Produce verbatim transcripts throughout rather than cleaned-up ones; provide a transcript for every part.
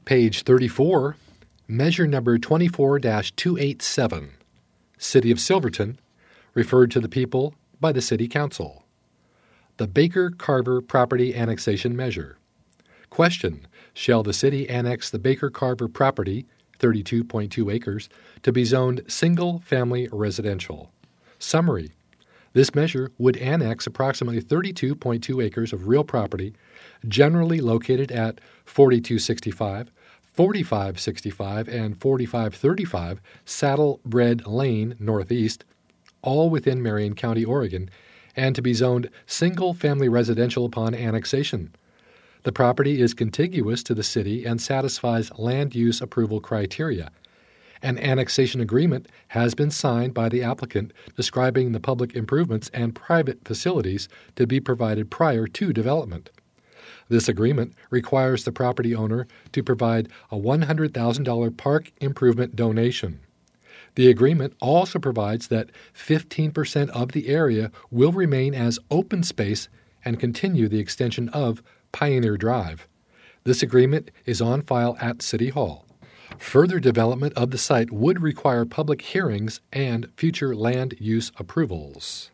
Page thirty-four, measure number twenty-four dash two eighty-seven, City of Silverton, referred to the people by the City Council. The Baker Carver Property Annexation Measure. Question: shall the city annex the Baker Carver property, thirty-two point two acres, to be zoned single-family residential? Summary: this measure would annex approximately thirty-two point two acres of real property, generally located at forty-two sixty-five, forty-five sixty-five, and forty-five thirty-five Saddlebred Lane Northeast, all within Marion County, Oregon, and to be zoned single-family residential upon annexation. The property is contiguous to the city and satisfies land use approval criteria. An annexation agreement has been signed by the applicant describing the public improvements and private facilities to be provided prior to development. This agreement requires the property owner to provide a one hundred thousand dollars park improvement donation. The agreement also provides that fifteen percent of the area will remain as open space and continue the extension of Pioneer Drive. This agreement is on file at City Hall. Further development of the site would require public hearings and future land use approvals.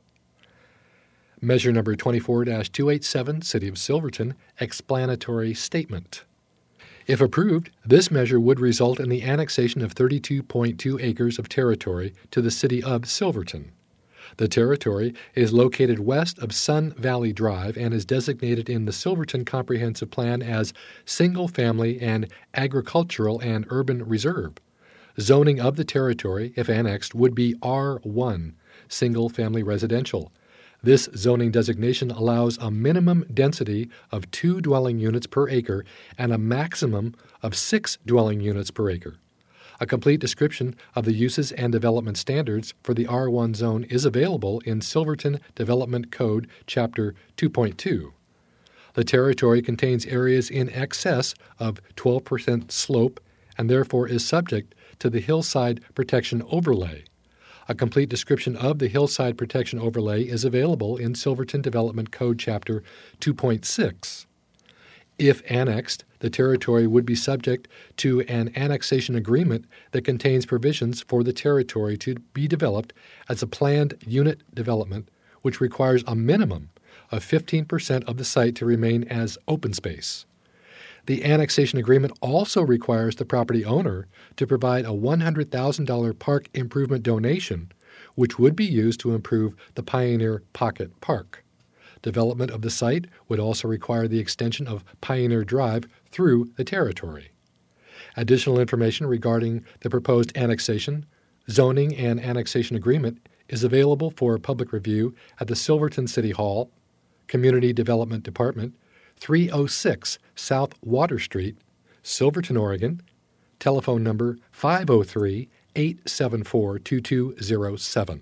Measure number twenty-four dash two eighty-seven, City of Silverton, Explanatory Statement. If approved, this measure would result in the annexation of thirty-two point two acres of territory to the City of Silverton. The territory is located west of Sun Valley Drive and is designated in the Silverton Comprehensive Plan as Single-Family and Agricultural and Urban Reserve. Zoning of the territory, if annexed, would be R one, Single-Family Residential. This zoning designation allows a minimum density of two dwelling units per acre and a maximum of six dwelling units per acre. A complete description of the uses and development standards for the R one zone is available in Silverton Development Code, Chapter two point two. The territory contains areas in excess of twelve percent slope and therefore is subject to the Hillside Protection Overlay. A complete description of the Hillside Protection Overlay is available in Silverton Development Code, Chapter two point six. If annexed, the territory would be subject to an annexation agreement that contains provisions for the territory to be developed as a planned unit development, which requires a minimum of fifteen percent of the site to remain as open space. The annexation agreement also requires the property owner to provide a one hundred thousand dollars park improvement donation, which would be used to improve the Pioneer Pocket Park. Development of the site would also require the extension of Pioneer Drive through the territory. Additional information regarding the proposed annexation, zoning, and annexation agreement is available for public review at the Silverton City Hall, Community Development Department, three oh six South Water Street, Silverton, Oregon. Telephone number five oh three, eight seven four, two two oh seven.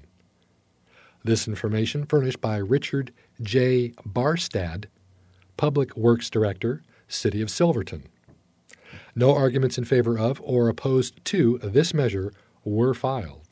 This information furnished by Richard J. Barstad, Public Works Director, City of Silverton. No arguments in favor of or opposed to this measure were filed.